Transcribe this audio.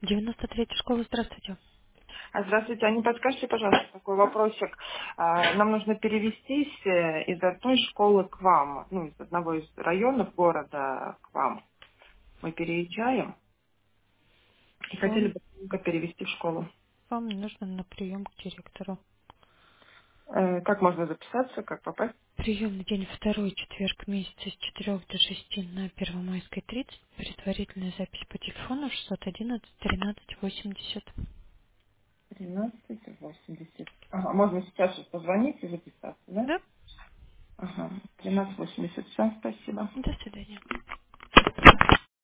93-я школа, здравствуйте. Здравствуйте, а не подскажите, пожалуйста, такой вопросик. Нам нужно перевестись из одной школы к вам, ну, из одного из районов города к вам. Мы переезжаем и хотели Вам, бы только перевести в школу. вам нужно на прием к директору. Как можно записаться, как попасть? Приемный день второй четверг месяца с 4 до 6 на Первомайской 30. Предварительная запись по телефону 611 13 80. 1380. Ага, можно сейчас же позвонить и записаться, да? Да? Ага, 1380. Все, спасибо. До свидания.